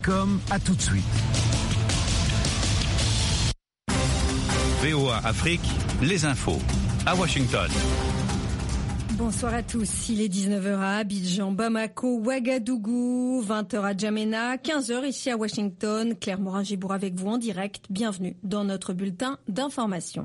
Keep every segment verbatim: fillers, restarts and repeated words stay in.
Comme à tout de suite. V O A Afrique, les infos à Washington. Bonsoir à tous, il est dix-neuf heures à Abidjan, Bamako, Ouagadougou, vingt heures à Djamena, quinze heures ici à Washington. Claire Morin-Gibour avec vous en direct. Bienvenue dans notre bulletin d'information.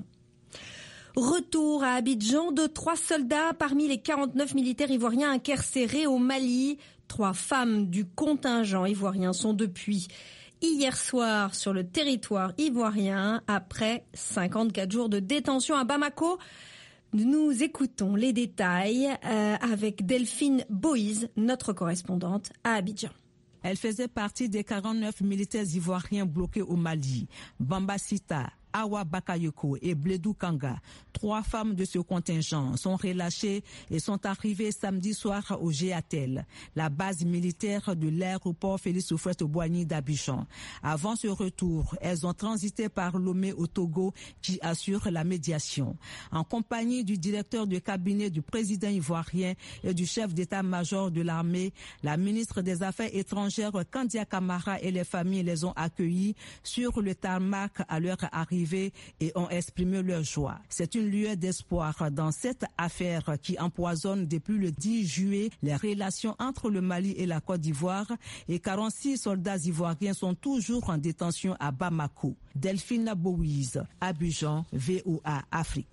Retour à Abidjan de trois soldats parmi les quarante-neuf militaires ivoiriens incarcérés au Mali. Trois femmes du contingent ivoirien sont depuis hier soir sur le territoire ivoirien après cinquante-quatre jours de détention à Bamako. Nous écoutons les détails euh, avec Delphine Boïse, notre correspondante à Abidjan. Elle faisait partie des quarante-neuf militaires ivoiriens bloqués au Mali. Bamba Sita, Awa Bakayoko et Bledou Kanga, trois femmes de ce contingent, sont relâchées et sont arrivées samedi soir au Géatel, la base militaire de l'aéroport Félix Houphouët-Boigny d'Abidjan. Avant ce retour, elles ont transité par Lomé au Togo qui assure la médiation. En compagnie du directeur de cabinet du président ivoirien et du chef d'état-major de l'armée, la ministre des Affaires étrangères Kandia Camara et les familles les ont accueillis sur le tarmac à leur arrivée et ont exprimé leur joie. C'est une lueur d'espoir dans cette affaire qui empoisonne depuis le dix juillet les relations entre le Mali et la Côte d'Ivoire, et quarante-six soldats ivoiriens sont toujours en détention à Bamako. Delphine Boïse, Abidjan, V O A Afrique.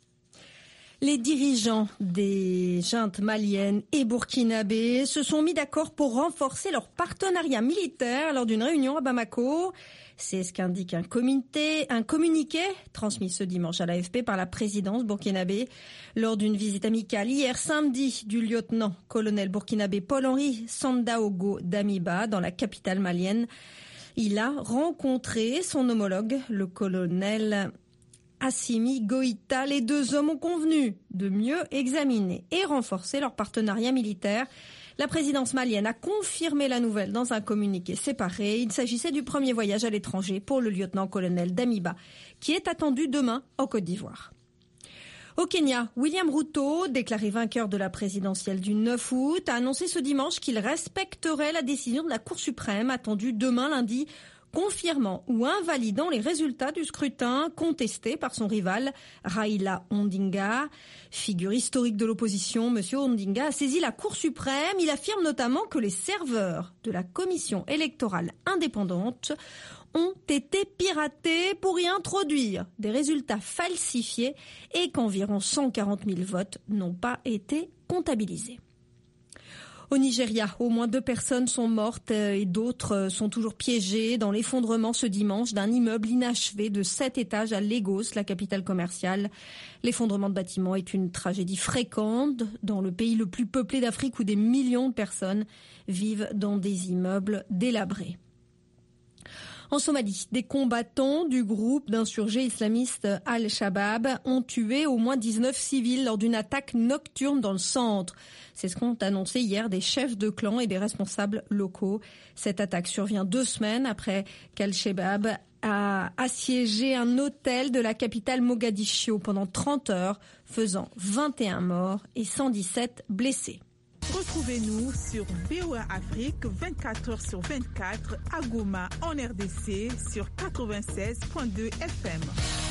Les dirigeants des juntes maliennes et burkinabés se sont mis d'accord pour renforcer leur partenariat militaire lors d'une réunion à Bamako. C'est ce qu'indique un communiqué, un communiqué transmis ce dimanche à l'A F P par la présidence burkinabé lors d'une visite amicale hier samedi du lieutenant-colonel burkinabé Paul-Henri Sandaogo Damiba dans la capitale malienne. Il a rencontré son homologue, le colonel Assimi Goïta. Les deux hommes ont convenu de mieux examiner et renforcer leur partenariat militaire. La présidence malienne a confirmé la nouvelle dans un communiqué séparé. Il s'agissait du premier voyage à l'étranger pour le lieutenant-colonel Damiba, qui est attendu demain en Côte d'Ivoire. Au Kenya, William Ruto, déclaré vainqueur de la présidentielle du neuf août, a annoncé ce dimanche qu'il respecterait la décision de la Cour suprême attendue demain lundi, confirmant ou invalidant les résultats du scrutin contesté par son rival Raila Odinga. Figure historique de l'opposition, M. Odinga a saisi la Cour suprême. Il affirme notamment que les serveurs de la commission électorale indépendante ont été piratés pour y introduire des résultats falsifiés et qu'environ cent quarante mille votes n'ont pas été comptabilisés. Au Nigeria, au moins deux personnes sont mortes et d'autres sont toujours piégées dans l'effondrement ce dimanche d'un immeuble inachevé de sept étages à Lagos, la capitale commerciale. L'effondrement de bâtiments est une tragédie fréquente dans le pays le plus peuplé d'Afrique où des millions de personnes vivent dans des immeubles délabrés. En Somalie, des combattants du groupe d'insurgés islamistes Al-Shabaab ont tué au moins dix-neuf civils lors d'une attaque nocturne dans le centre. C'est ce qu'ont annoncé hier des chefs de clan et des responsables locaux. Cette attaque survient deux semaines après qu'Al-Shabaab a assiégé un hôtel de la capitale Mogadiscio pendant trente heures, faisant vingt et un morts et cent dix-sept blessés. Retrouvez-nous sur V O A Afrique vingt-quatre heures sur vingt-quatre à Goma en R D C sur quatre-vingt-seize virgule deux F M.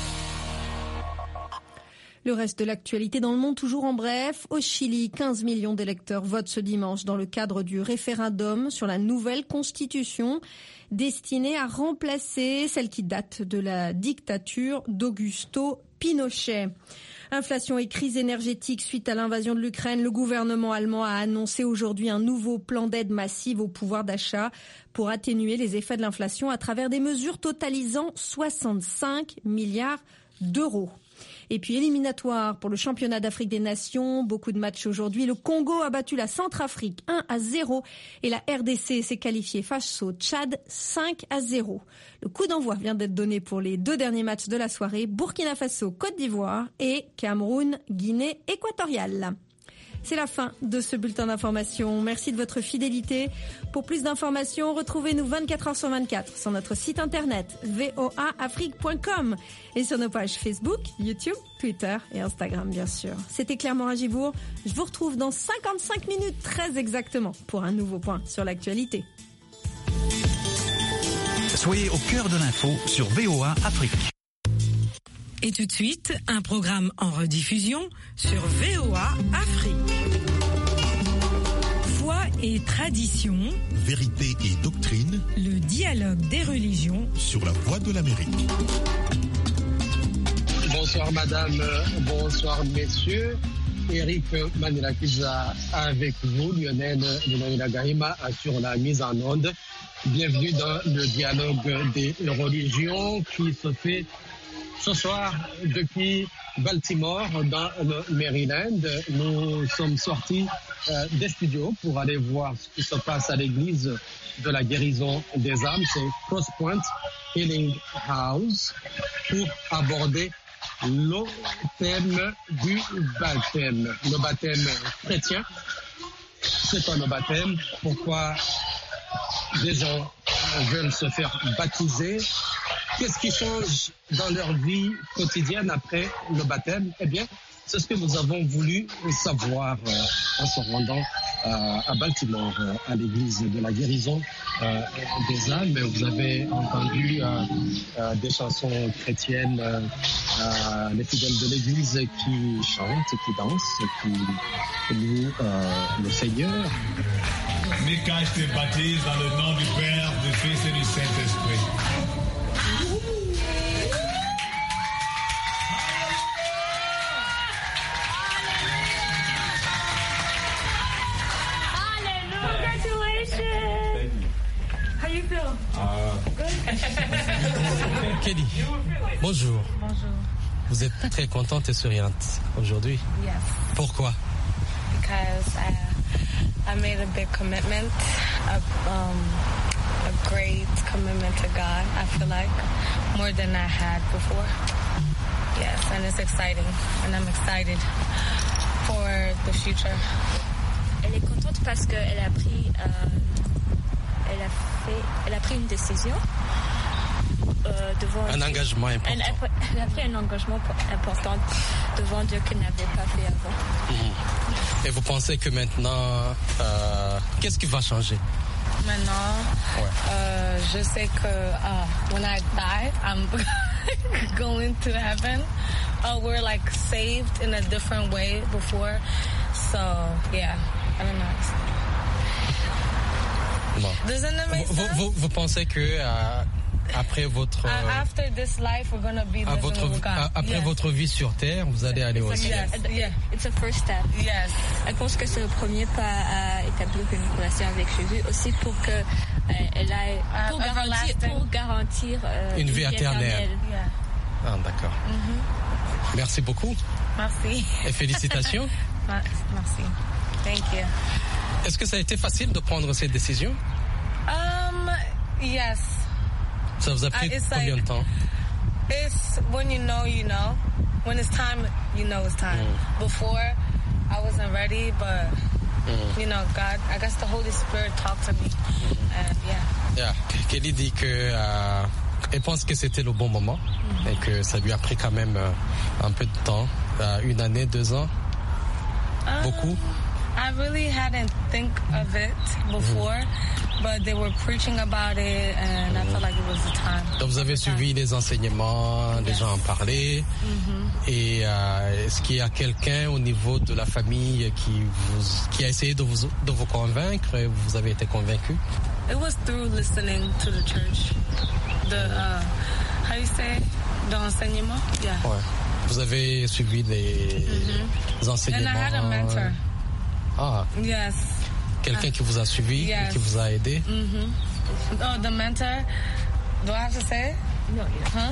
Le reste de l'actualité dans le monde, toujours en bref. Au Chili, quinze millions d'électeurs votent ce dimanche dans le cadre du référendum sur la nouvelle constitution destinée à remplacer celle qui date de la dictature d'Augusto Pinochet. Inflation et crise énergétique suite à l'invasion de l'Ukraine. Le gouvernement allemand a annoncé aujourd'hui un nouveau plan d'aide massive au pouvoir d'achat pour atténuer les effets de l'inflation à travers des mesures totalisant soixante-cinq milliards d'euros. Et puis éliminatoire pour le championnat d'Afrique des Nations, beaucoup de matchs aujourd'hui. Le Congo a battu la Centrafrique un à zéro et la R D C s'est qualifiée face au Tchad cinq à zéro. Le coup d'envoi vient d'être donné pour les deux derniers matchs de la soirée, Burkina Faso, Côte d'Ivoire et Cameroun, Guinée équatoriale. C'est la fin de ce bulletin d'information. Merci de votre fidélité. Pour plus d'informations, retrouvez-nous vingt-quatre heures sur vingt-quatre sur notre site internet v o a afrique point com et sur nos pages Facebook, YouTube, Twitter et Instagram, bien sûr. C'était Claire Morin-Gibour. Je vous retrouve dans cinquante-cinq minutes très exactement pour un nouveau point sur l'actualité. Soyez au cœur de l'info sur V O A Afrique. Et tout de suite, un programme en rediffusion sur V O A Afrique. Foi et tradition, vérité et doctrine, le dialogue des religions sur la voie de l'Amérique. Bonsoir madame, bonsoir messieurs. Eric Manirakiza avec vous, Lionel Gaïma sur la mise en onde. Bienvenue dans le dialogue des religions qui se fait ce soir depuis Baltimore dans le Maryland. Nous sommes sortis euh, des studios pour aller voir ce qui se passe à l'église de la guérison des âmes. C'est Cross Point Healing House pour aborder le thème du baptême. Le baptême chrétien, c'est quoi le baptême? Pourquoi des gens veulent se faire baptiser? Qu'est-ce qui change dans leur vie quotidienne après le baptême? Eh bien, c'est ce que nous avons voulu savoir euh, en se rendant euh, à Baltimore, euh, à l'église de la guérison euh, des âmes. Vous avez entendu euh, euh, des chansons chrétiennes, euh, euh, les fidèles de l'église qui chantent, qui dansent, qui louent euh, le Seigneur. Mais quand je te baptise dans le nom du Père, du Fils et du Saint-Esprit. Kelly, bonjour. Bonjour. Vous êtes très contente et souriante aujourd'hui. Yes. Pourquoi? Because I, I made a big commitment, a, um, a great commitment to God, I feel like, more than I had before. Yes, and it's exciting, and I'm excited for the future. Elle est contente parce qu'elle a pris, euh, elle a fait, elle a pris une décision. Euh, devant un Dieu. engagement important. Elle a, elle a pris un engagement important devant Dieu qu'elle n'avait pas fait avant. Mmh. Et vous pensez que maintenant, euh, qu'est-ce qui va changer? Maintenant, ouais. euh, je sais que uh, when I die, I'm going to heaven. Uh, we're like saved in a different way before. So, yeah, I don't know. Bon. Doesn't it make vous, sense? Vous, vous pensez que euh, après votre uh, after this life, we're gonna be living votre, with God. après yes. votre vie sur terre, vous allez aller au ciel. Yes. Yeah. It's a first step. Yes. Elle pense que c'est le premier pas à établir une relation avec Jésus, aussi pour que euh, elle aille pour uh, garantir, pour garantir euh, une, une vie éternelle. éternelle. Yeah. Ah, d'accord. Mm-hmm. Merci beaucoup. Merci. Et félicitations. Merci. Thank you. Est-ce que ça a été facile de prendre cette décision? Um, yes. Ça vous a pris uh, combien like, de temps? It's when you know, you know. When it's time, you know it's time. Mm. Before, I wasn't ready, but mm. you know, God, I guess the Holy Spirit talked to me, mm. and yeah. Yeah. Kelly dit que euh, elle pense que c'était le bon moment mm-hmm. et que ça lui a pris quand même euh, un peu de temps, euh, une année, deux ans, um, beaucoup. I really hadn't think of it before, mm-hmm. but they were preaching about it, and mm-hmm. I felt like it was the time. Donc vous avez suivi les enseignements, yes. les gens en parlaient, mm-hmm. et euh, est-ce qu'il y a quelqu'un au niveau de la famille qui vous, qui a essayé de vous, de vous convaincre et vous avez été convaincu? It was through listening to the church, the uh, how you say, the enseignement, yeah. Ouais. Vous avez suivi les, mm-hmm. les enseignements. And I had a mentor. Ah. Yes. Quelqu'un uh, qui vous a suivi, yes. qui vous a aidé. Mm-hmm. Oh, the mentor. Do I have to say it? No. Huh?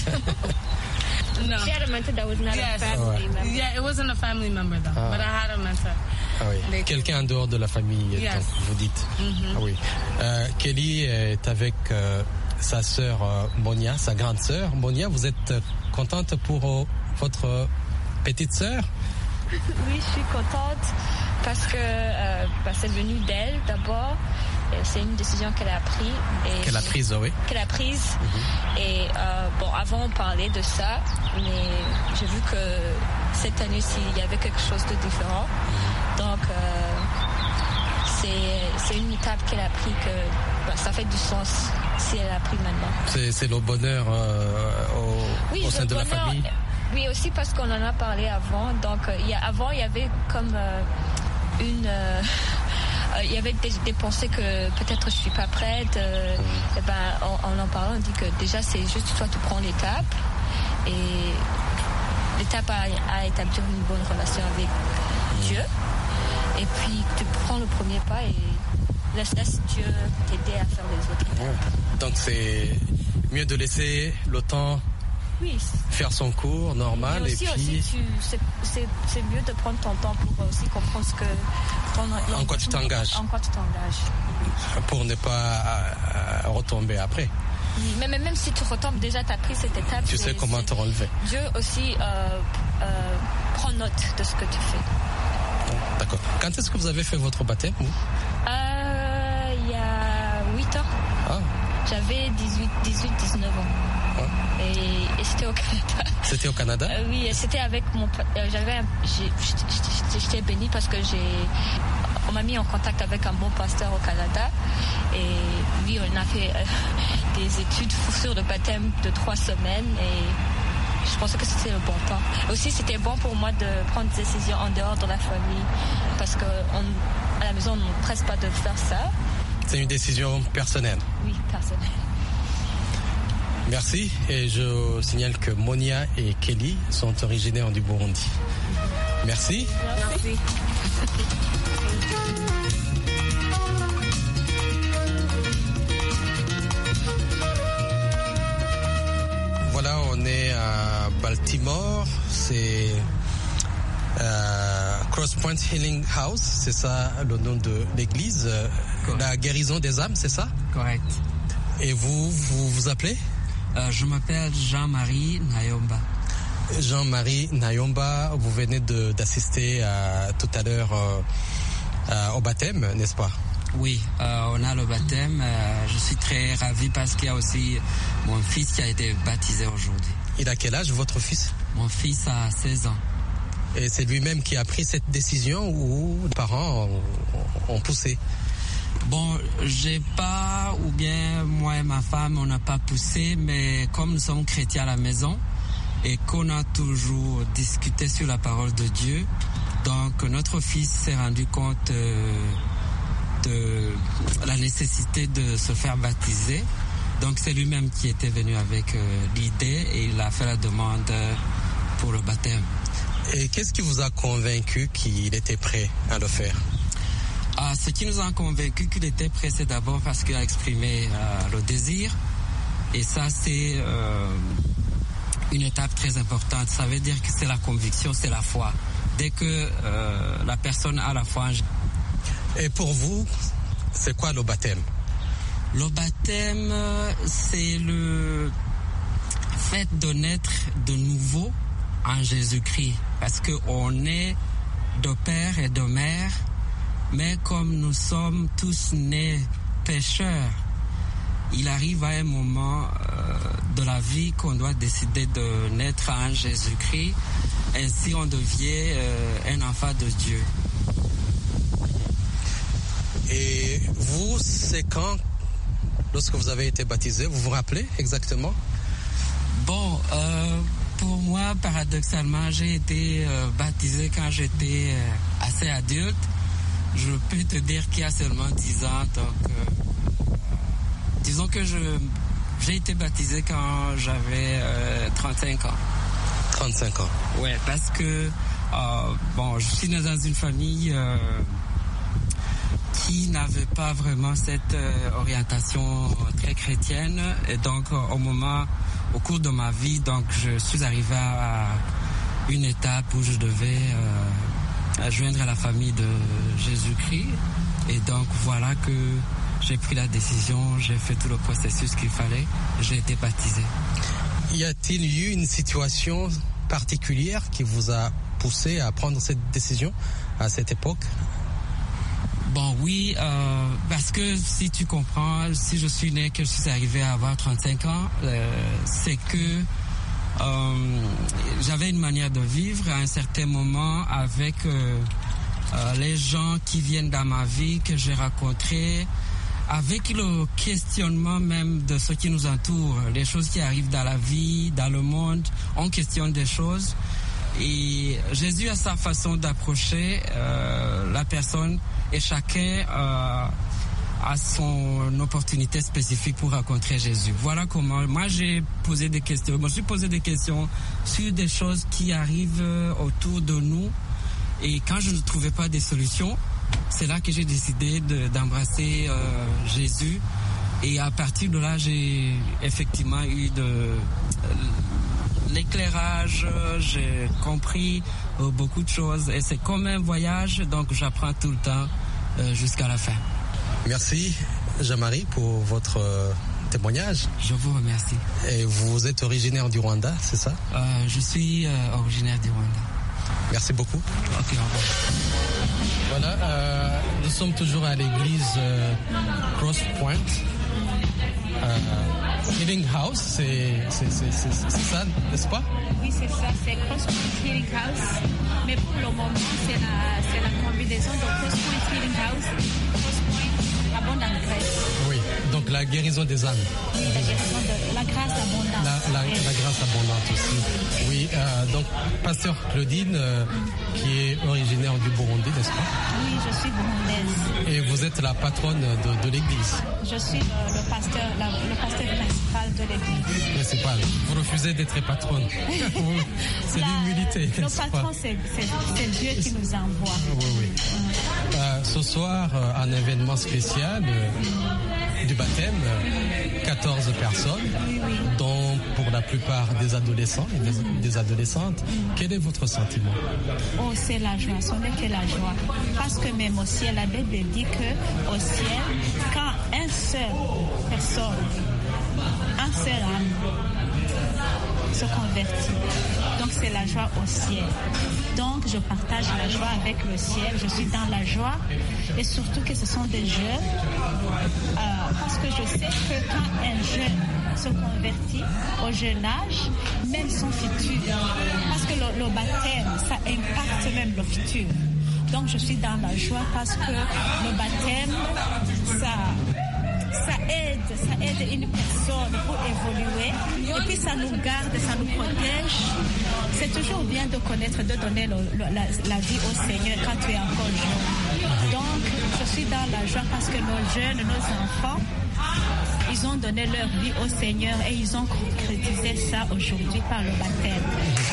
No. She had a mentor that was not yes. a family oh, member. Yeah, it wasn't a family member though, ah. but I had a mentor. Ah oui. They Quelqu'un en dehors de la famille, yes. donc vous dites. Mm-hmm. Ah oui. Euh, Kelly est avec euh, sa sœur euh, Monia, sa grande sœur. Monia, vous êtes euh, contente pour euh, votre euh, petite sœur? Oui, je suis contente parce que euh, bah, c'est venu d'elle d'abord. C'est une décision qu'elle a prise. Et qu'elle a prise, oui. Qu'elle a prise. Mm-hmm. Et euh, bon, avant on parlait de ça, mais j'ai vu que cette année-ci il y avait quelque chose de différent. Mm-hmm. Donc euh, c'est c'est une étape qu'elle a prise que bah, ça fait du sens. si elle a pris maintenant. C'est, c'est le bonheur euh, au, oui, au sein de bonheur, la famille. Oui, aussi parce qu'on en a parlé avant. Donc, euh, y a, avant, il y avait comme euh, une... Euh, il y avait des, des pensées que peut-être je suis pas prête. Euh, et ben, en, en en parlant, on dit que déjà, c'est juste toi, tu prends l'étape. Et l'étape à, à établir une bonne relation avec Dieu. Et puis, tu prends le premier pas et laisse, laisse Dieu t'aider à faire les autres étapes. Ouais. Donc, c'est mieux de laisser le temps oui. faire son cours normal. Et aussi, et puis... aussi tu, c'est, c'est, c'est mieux de prendre ton temps pour aussi comprendre ce que... Prendre, en quoi tu t'engages. En quoi tu t'engages. Pour ne pas à, à retomber après. Oui, mais même si tu retombes, déjà tu as pris cette étape. Tu sais comment te relever. Dieu aussi euh, euh, prend note de ce que tu fais. D'accord. Quand est-ce que vous avez fait votre baptême? euh, Il y a huit ans. Ah. J'avais dix-huit, dix-huit, dix-neuf ans. Ah. Et, et c'était au Canada. C'était au Canada? euh, Oui, c'était avec mon... Euh, j'avais un, j'ai, j'étais bénie parce que j'ai... On m'a mis en contact avec un bon pasteur au Canada. Et oui, on a fait euh, des études sur le baptême de trois semaines. Et je pensais que c'était le bon temps. Aussi, c'était bon pour moi de prendre des décisions en dehors de la famille. Parce qu'à la maison, on ne presse pas de faire ça. C'est une décision personnelle? Oui, personnelle. Merci. Et je signale que Monia et Kelly sont originaires du Burundi. Merci. Merci. Voilà, on est à Baltimore. C'est euh, Cross Point Healing House. C'est ça le nom de l'église. Correct. La guérison des âmes, c'est ça? Correct. Et vous, vous vous appelez? Euh, je m'appelle Jean-Marie Nayomba. Jean-Marie Nayomba, vous venez de, d'assister à, tout à l'heure euh, à, au baptême, n'est-ce pas? Oui, euh, on a le baptême. Euh, je suis très ravi parce qu'il y a aussi mon fils qui a été baptisé aujourd'hui. Il a quel âge, votre fils? Mon fils a seize ans. Et c'est lui-même qui a pris cette décision ou les parents ont, ont poussé? Bon, j'ai pas, ou bien moi et ma femme, on n'a pas poussé, mais comme nous sommes chrétiens à la maison et qu'on a toujours discuté sur la parole de Dieu, donc notre fils s'est rendu compte euh, de la nécessité de se faire baptiser. Donc c'est lui-même qui était venu avec euh, l'idée et il a fait la demande pour le baptême. Et qu'est-ce qui vous a convaincu qu'il était prêt à le faire? Ah, ce qui nous a convaincu qu'il était prêt, c'est d'abord parce qu'il a exprimé euh, le désir. Et ça, c'est euh, une étape très importante. Ça veut dire que c'est la conviction, c'est la foi. Dès que euh, la personne a la foi. Et pour vous, c'est quoi le baptême? Le baptême, c'est le fait de naître de nouveau en Jésus-Christ. Parce qu'on est de père et de mère. Mais comme nous sommes tous nés pécheurs, il arrive à un moment euh, de la vie qu'on doit décider de naître en Jésus-Christ. Ainsi, on devient euh, un enfant de Dieu. Et vous, c'est quand, lorsque vous avez été baptisé, vous vous rappelez exactement? Bon, euh, pour moi, paradoxalement, j'ai été euh, baptisé quand j'étais euh, assez adulte. Je peux te dire qu'il y a seulement dix ans, donc euh, disons que je, j'ai été baptisé quand j'avais euh, trente-cinq ans. trente-cinq ans? Ouais, parce que euh, bon, je suis né dans une famille euh, qui n'avait pas vraiment cette euh, orientation très chrétienne, et donc au moment, au cours de ma vie, donc je suis arrivé à une étape où je devais euh, à joindre à la famille de Jésus-Christ. Et donc voilà que j'ai pris la décision, j'ai fait tout le processus qu'il fallait, j'ai été baptisé. Y a-t-il eu une situation particulière qui vous a poussé à prendre cette décision à cette époque? Bon, oui, euh, parce que si tu comprends, si je suis né, que je suis arrivé à avoir trente-cinq ans, euh, c'est que Euh, j'avais une manière de vivre à un certain moment avec euh, euh, les gens qui viennent dans ma vie, que j'ai rencontrés, avec le questionnement même de ce qui nous entoure, les choses qui arrivent dans la vie, dans le monde, on questionne des choses. Et Jésus a sa façon d'approcher euh, la personne et chacun euh, a son opportunité spécifique pour rencontrer Jésus. Voilà comment moi j'ai posé des questions. Je me suis posé des questions sur des choses qui arrivent autour de nous. Et quand je ne trouvais pas des solutions, c'est là que j'ai décidé de, d'embrasser euh, Jésus. Et à partir de là, j'ai effectivement eu de euh, l'éclairage, j'ai compris euh, beaucoup de choses. Et c'est comme un voyage, donc j'apprends tout le temps euh, jusqu'à la fin. Merci Jean-Marie pour votre euh, témoignage. Je vous remercie. Et vous êtes originaire du Rwanda, c'est ça? euh, Je suis euh, originaire du Rwanda. Merci beaucoup. Ok, au revoir. Voilà, euh, nous sommes toujours à l'église euh, Cross Point. Euh, Healing House, c'est, c'est, c'est, c'est, c'est ça, n'est-ce pas? Oui, c'est ça, c'est Cross Point Healing House. Mais pour le moment, c'est la, c'est la combinaison de Cross Point Healing House, Cross Point Abondant Grace. Oui, donc la guérison des âmes. Oui, la guérison de la grâce abondante. La, la, la grâce abondante aussi. Oui, euh, donc Pasteur Claudine, euh, qui est originaire du Burundi, n'est-ce pas? Oui, je suis burundaise. Et vous êtes la patronne de, de l'église? Je suis le, le pasteur, la, le pasteur principal de l'église. Principal. Vous refusez d'être patronne. C'est l'humilité. Le patron, c'est, c'est, c'est Dieu qui nous envoie. Oui, oui. Mmh. Euh, ce soir, euh, un événement spécial euh, du baptême, euh, quatorze personnes, oui, oui. dont pour la plupart des adolescents et des, des adolescentes. Quel est votre sentiment? Oh, c'est la joie, ce n'est que la joie. Parce que même au ciel, la Bible dit qu'au ciel, quand un seul personne, un seul âme se convertit, donc c'est la joie au ciel. Donc je partage la joie avec le ciel, je suis dans la joie et surtout que ce sont des jeunes, euh, parce que je sais que quand un jeune se convertit au jeune âge, même son futur, parce que le, le baptême, ça impacte même le futur. Donc je suis dans la joie parce que le baptême, ça... Ça aide, ça aide une personne pour évoluer et puis ça nous garde, ça nous protège. C'est toujours bien de connaître, de donner le, le, la, la vie au Seigneur quand tu es encore jeune. Donc, je suis dans la joie parce que nos jeunes, nos enfants, ils ont donné leur vie au Seigneur et ils ont concrétisé ça aujourd'hui par le baptême.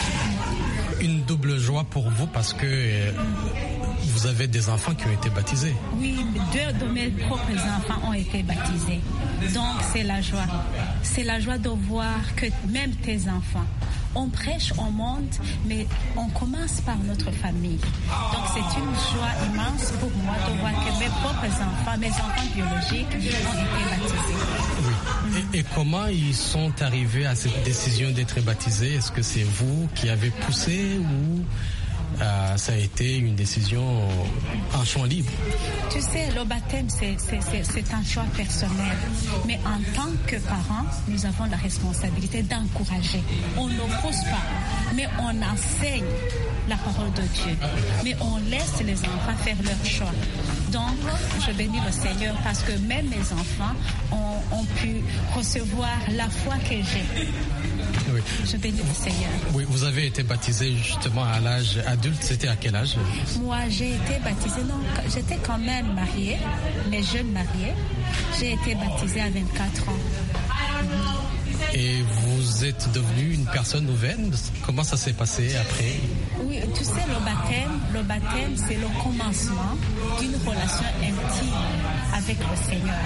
Une double joie pour vous parce que euh, vous avez des enfants qui ont été baptisés. Oui, deux de mes propres enfants ont été baptisés. Donc c'est la joie. C'est la joie de voir que même tes enfants, on prêche au monde, mais on commence par notre famille. Donc c'est une joie immense pour moi de voir que mes propres enfants, mes enfants biologiques ont été baptisés. Oui. Et, et comment ils sont arrivés à cette décision d'être baptisés? Est-ce que c'est vous qui avez poussé ou euh, ça a été une décision en champ libre? Tu sais, le baptême, c'est, c'est, c'est, c'est un choix personnel. Mais en tant que parents, nous avons la responsabilité d'encourager. On ne pousse pas, mais on enseigne la parole de Dieu. Mais on laisse les enfants faire leur choix. Donc, je bénis le Seigneur parce que même mes enfants ont, ont pu recevoir la foi que j'ai. Oui. Je bénis le Seigneur. Oui, vous avez été baptisé justement à l'âge adulte. C'était à quel âge? Moi, j'ai été baptisée, non, j'étais quand même mariée, mais jeune mariée. J'ai été baptisée à vingt-quatre ans. Et vous êtes devenue une personne nouvelle? Comment ça s'est passé après? Oui, tu sais, le baptême, le baptême, c'est le commencement d'une relation intime avec le Seigneur.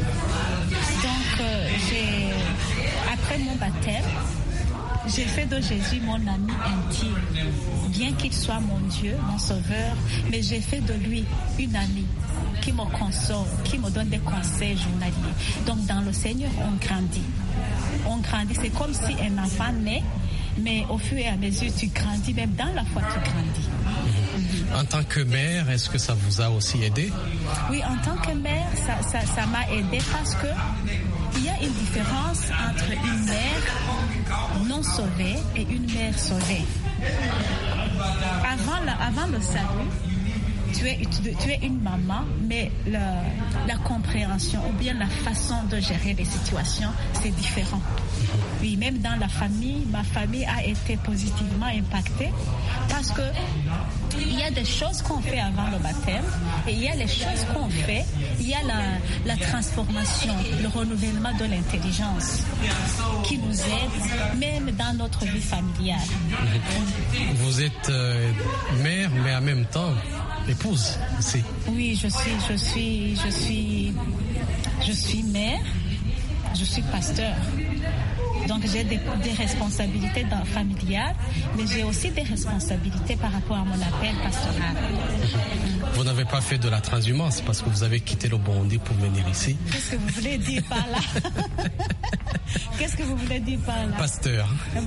Donc, euh, j'ai, après mon baptême, j'ai fait de Jésus mon ami intime. Bien qu'il soit mon Dieu, mon sauveur, mais j'ai fait de lui une amie qui me console, qui me donne des conseils journaliers. Donc dans le Seigneur, on grandit. On grandit, c'est comme si un enfant naît, mais au fur et à mesure, tu grandis, même dans la foi, tu grandis. En tant que mère, est-ce que ça vous a aussi aidé? Oui, en tant que mère, ça, ça, ça m'a aidé parce que il y a une différence entre une mère non sauvée et une mère sauvée. Avant, la, avant le salut, tu es, tu, tu es une maman, mais la, la compréhension ou bien la façon de gérer les situations, c'est différent. Oui, même dans la famille, ma famille a été positivement impactée parce que il y a des choses qu'on fait avant le baptême et il y a les choses qu'on fait, il y a la, la transformation, le renouvellement de l'intelligence qui nous aide même dans notre vie familiale. Vous êtes euh, mère, mais en même temps épouse aussi. Oui, je suis, je suis, je suis, je suis mère, je suis pasteur. Donc j'ai des, des responsabilités dans, familiales, mais j'ai aussi des responsabilités par rapport à mon appel pastoral. Vous n'avez pas fait de la transhumance parce que vous avez quitté le Burundi pour venir ici. Qu'est-ce que vous voulez dire par là? Qu'est-ce que vous voulez dire par là? Pasteur.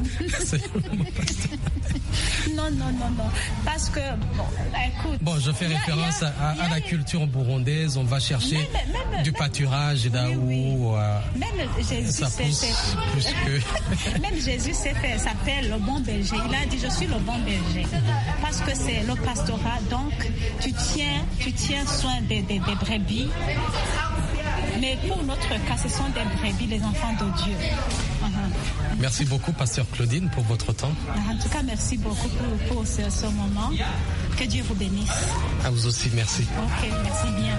Non, non, non, non. Parce que, bon, écoute... Bon, je fais référence a, a, à, à la culture burundaise. On va chercher même, même, du pâturage là où oui, oui. euh, même Jésus ça pousse c'est, plus que... Même Jésus fait, s'appelle le bon berger. Il a dit, je suis le bon berger. Parce que c'est le pastorat. Donc, tu tiens, tu tiens soin des, des, des brebis. Mais pour notre cas, ce sont des brebis, les enfants de Dieu. Uh-huh. Merci beaucoup, pasteur Claudine, pour votre temps. En tout cas, merci beaucoup pour, pour ce, ce moment. Que Dieu vous bénisse. À vous aussi, merci. Ok, merci bien.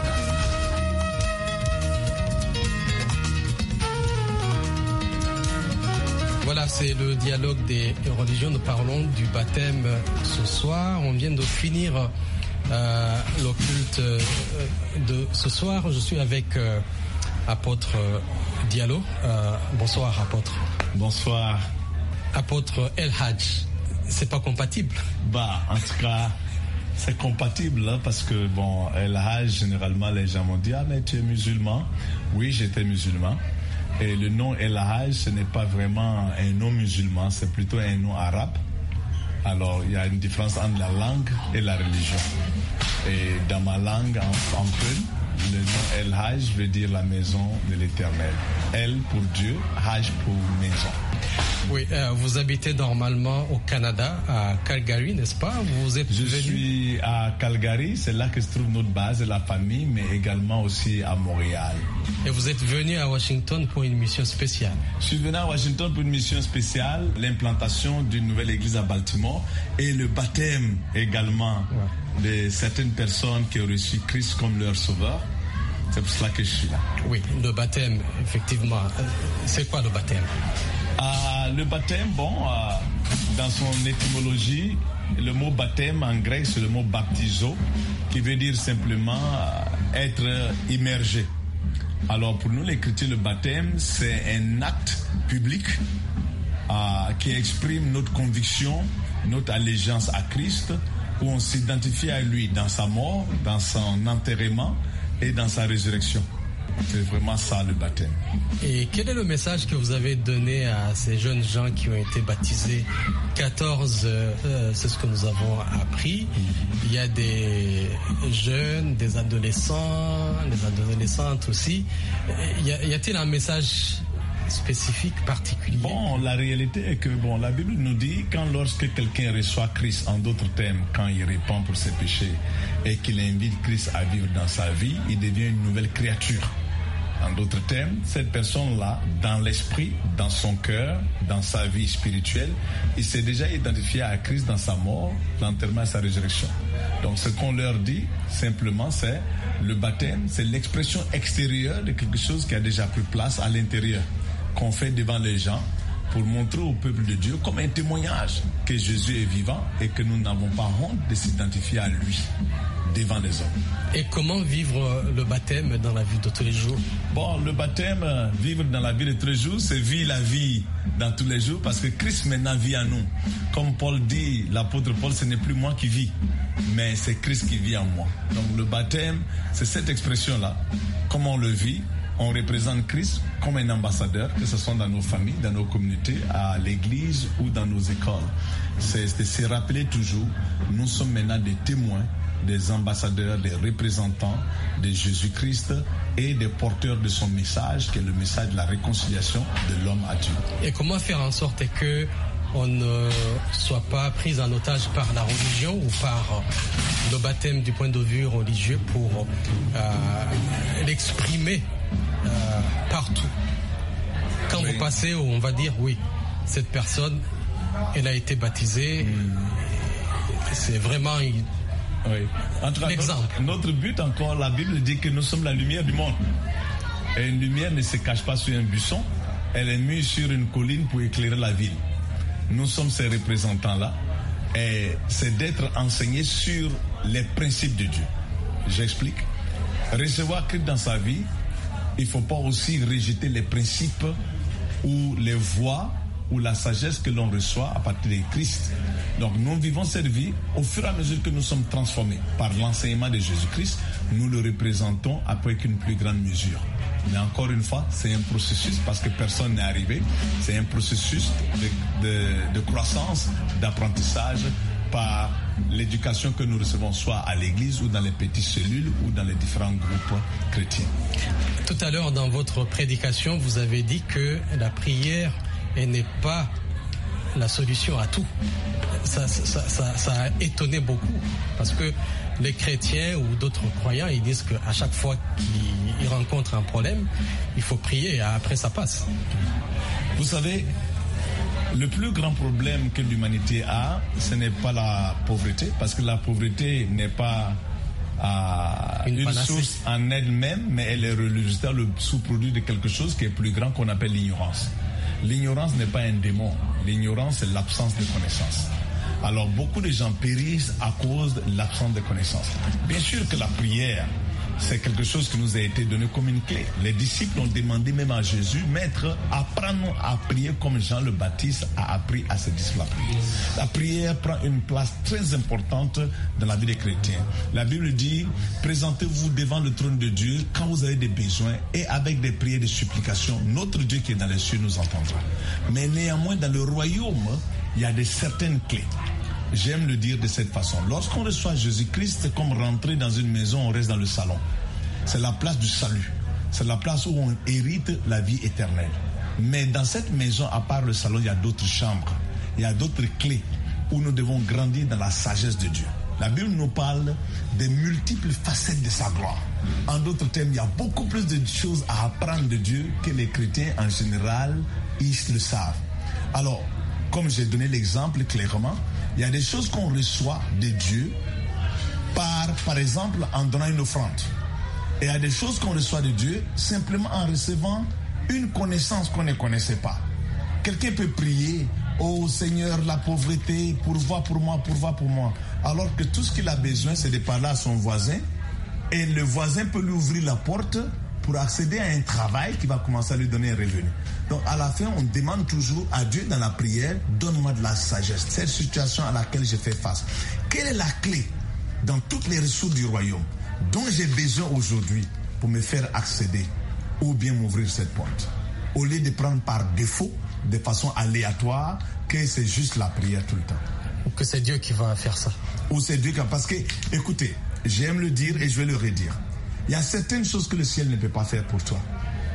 Voilà, c'est le dialogue des religions. Nous parlons du baptême ce soir. On vient de finir euh, l'occulte euh, de ce soir. Je suis avec euh, apôtre euh, Diallo. Euh, bonsoir, apôtre. Bonsoir. Apôtre El Hadj. C'est pas compatible? Bah, en tout cas, c'est compatible hein, parce que bon, El Hadj, généralement, les gens m'ont dit ah mais tu es musulman. Oui, j'étais musulman. Et le nom El Hadj, ce n'est pas vraiment un nom musulman, c'est plutôt un nom arabe. Alors, il y a une différence entre la langue et la religion. Et dans ma langue, en, en Peul, le nom El Hadj veut dire la maison de l'Éternel. El pour Dieu, Hadj pour maison. Oui, euh, vous habitez normalement au Canada, à Calgary, n'est-ce pas? Vous êtes Je venu... suis à Calgary, c'est là que se trouve notre base et la famille, mais également aussi à Montréal. Et vous êtes venu à Washington pour une mission spéciale? Je suis venu à Washington pour une mission spéciale, l'implantation d'une nouvelle église à Baltimore et le baptême également ouais. de certaines personnes qui ont reçu Christ comme leur sauveur. C'est pour cela que je suis là. Oui, le baptême, effectivement. C'est quoi le baptême? Ah, le baptême, bon, euh, dans son étymologie, le mot baptême en grec, c'est le mot baptizo, qui veut dire simplement euh, être immergé. Alors pour nous les chrétiens, le baptême, c'est un acte public euh, qui exprime notre conviction, notre allégeance à Christ, où on s'identifie à lui dans sa mort, dans son enterrement et dans sa résurrection. C'est vraiment ça le baptême. Et quel est le message que vous avez donné à ces jeunes gens qui ont été baptisés? quatorze, euh, c'est ce que nous avons appris. Il y a des jeunes, des adolescents, des adolescentes aussi. Y, a, y a-t-il un message spécifique, particulier? Bon, la réalité est que bon, la Bible nous dit quand lorsque quelqu'un reçoit Christ, en d'autres termes, quand il répand pour ses péchés et qu'il invite Christ à vivre dans sa vie, il devient une nouvelle créature. En d'autres termes, cette personne-là, dans l'esprit, dans son cœur, dans sa vie spirituelle, il s'est déjà identifié à Christ dans sa mort, l'enterrement et sa résurrection. Donc ce qu'on leur dit, simplement, c'est le baptême, c'est l'expression extérieure de quelque chose qui a déjà pris place à l'intérieur, qu'on fait devant les gens pour montrer au peuple de Dieu comme un témoignage que Jésus est vivant et que nous n'avons pas honte de s'identifier à lui devant les hommes. Et comment vivre le baptême dans la vie de tous les jours? Bon, le baptême, vivre dans la vie de tous les jours, c'est vivre la vie dans tous les jours parce que Christ maintenant vit en nous. Comme Paul dit, l'apôtre Paul, ce n'est plus moi qui vis, mais c'est Christ qui vit en moi. Donc le baptême, c'est cette expression-là. Comment on le vit? On représente Christ comme un ambassadeur, que ce soit dans nos familles, dans nos communautés, à l'église ou dans nos écoles. C'est de se rappeler toujours, nous sommes maintenant des témoins, des ambassadeurs, des représentants de Jésus-Christ et des porteurs de son message, qui est le message de la réconciliation de l'homme à Dieu. Et comment faire en sorte que on ne soit pas pris en otage par la religion ou par le baptême du point de vue religieux pour euh, l'exprimer euh, partout. Quand oui. vous passez, on va dire oui, cette personne, elle a été baptisée. Mmh. C'est vraiment une, oui. l'exemple. Notre, notre but encore, la Bible dit que nous sommes la lumière du monde. Et une lumière ne se cache pas sur un buisson, elle est mise sur une colline pour éclairer la ville. Nous sommes ces représentants-là. Et c'est d'être enseignés sur les principes de Dieu. J'explique. Recevoir Christ dans sa vie, il ne faut pas aussi rejeter les principes ou les voies ou la sagesse que l'on reçoit à partir de Christ. Donc nous vivons cette vie au fur et à mesure que nous sommes transformés par l'enseignement de Jésus-Christ, nous le représentons avec une plus grande mesure. Mais encore une fois, c'est un processus parce que personne n'est arrivé. C'est un processus de, de, de croissance, d'apprentissage par l'éducation que nous recevons soit à l'église ou dans les petites cellules ou dans les différents groupes chrétiens. Tout à l'heure, dans votre prédication, vous avez dit que la prière elle n'est pas la solution à tout. Ça, ça, ça, ça a étonné beaucoup parce que les chrétiens ou d'autres croyants, ils disent qu'à chaque fois qu'ils rencontrent un problème, il faut prier et après ça passe. Vous savez, le plus grand problème que l'humanité a, ce n'est pas la pauvreté, parce que la pauvreté n'est pas euh, une, une source en elle-même, mais elle est le résultat, le sous-produit de quelque chose qui est plus grand qu'on appelle l'ignorance. L'ignorance n'est pas un démon. L'ignorance, c'est l'absence de connaissance. Alors, beaucoup de gens périssent à cause de l'absence de connaissance. Bien sûr que la prière, c'est quelque chose qui nous a été donné comme une clé. Les disciples ont demandé même à Jésus, Maître, apprends-nous à prier comme Jean le Baptiste a appris à ses disciples à prier. La prière prend une place très importante dans la vie des chrétiens. La Bible dit, présentez-vous devant le trône de Dieu quand vous avez des besoins et avec des prières de supplication, notre Dieu qui est dans les cieux nous entendra. Mais néanmoins, dans le royaume, il y a des certaines clés. J'aime le dire de cette façon. Lorsqu'on reçoit Jésus-Christ, c'est comme rentrer dans une maison, on reste dans le salon. C'est la place du salut. C'est la place où on hérite la vie éternelle. Mais dans cette maison, à part le salon, il y a d'autres chambres. Il y a d'autres clés où nous devons grandir dans la sagesse de Dieu. La Bible nous parle des multiples facettes de sa gloire. En d'autres termes, il y a beaucoup plus de choses à apprendre de Dieu que les chrétiens en général, ils le savent. Alors, comme j'ai donné l'exemple clairement, il y a des choses qu'on reçoit de Dieu par, par exemple, en donnant une offrande. Et il y a des choses qu'on reçoit de Dieu simplement en recevant une connaissance qu'on ne connaissait pas. Quelqu'un peut prier, oh Seigneur, la pauvreté, pourvois pour moi, pourvois pour moi. Alors que tout ce qu'il a besoin, c'est de parler à son voisin. Et le voisin peut lui ouvrir la porte pour accéder à un travail qui va commencer à lui donner un revenu. Donc à la fin, on demande toujours à Dieu dans la prière, donne-moi de la sagesse, cette situation à laquelle je fais face. Quelle est la clé dans toutes les ressources du royaume dont j'ai besoin aujourd'hui pour me faire accéder ou bien m'ouvrir cette porte? Au lieu de prendre par défaut, de façon aléatoire, que c'est juste la prière tout le temps. Ou que c'est Dieu qui va faire ça. Ou c'est Dieu qui va... Parce que, écoutez, j'aime le dire et je vais le redire. Il y a certaines choses que le ciel ne peut pas faire pour toi.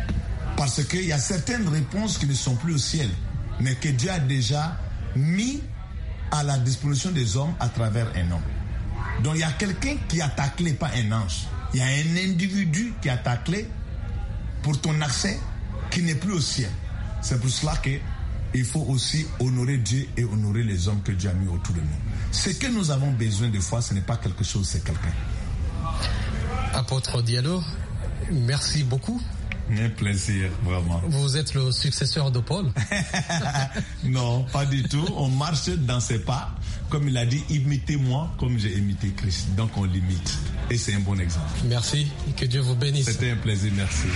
Parce qu'il y a certaines réponses qui ne sont plus au ciel, mais que Dieu a déjà mis à la disposition des hommes à travers un homme. Donc il y a quelqu'un qui a ta clé, pas un ange. Il y a un individu qui a ta clé pour ton accès qui n'est plus au ciel. C'est pour cela qu'il faut aussi honorer Dieu et honorer les hommes que Dieu a mis autour de nous. Ce que nous avons besoin de foi, ce n'est pas quelque chose, c'est quelqu'un. Apôtre Diallo, merci beaucoup. Un plaisir, vraiment. Vous êtes le successeur de Paul? Non, pas du tout. On marche dans ses pas. Comme il a dit, imitez-moi comme j'ai imité Christ. Donc on l'imite. Et c'est un bon exemple. Merci. Que Dieu vous bénisse. C'était un plaisir, merci.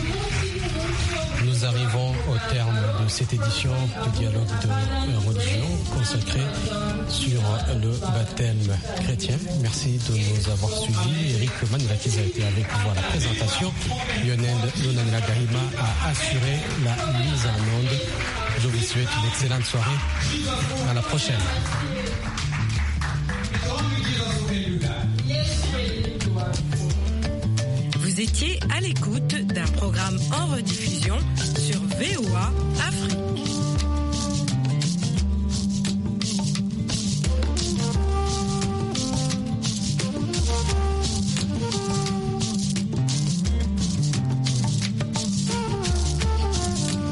Nous arrivons au terme de cette édition du dialogue de religion consacré sur le baptême chrétien. Merci de nous avoir suivis. Eric Manirakiza a été avec vous à la présentation. Lionel Lonanela Garima a assuré la mise en onde. Je vous souhaite une excellente soirée. À la prochaine. Vous étiez à l'écoute d'un programme en rediffusion sur V O A Afrique.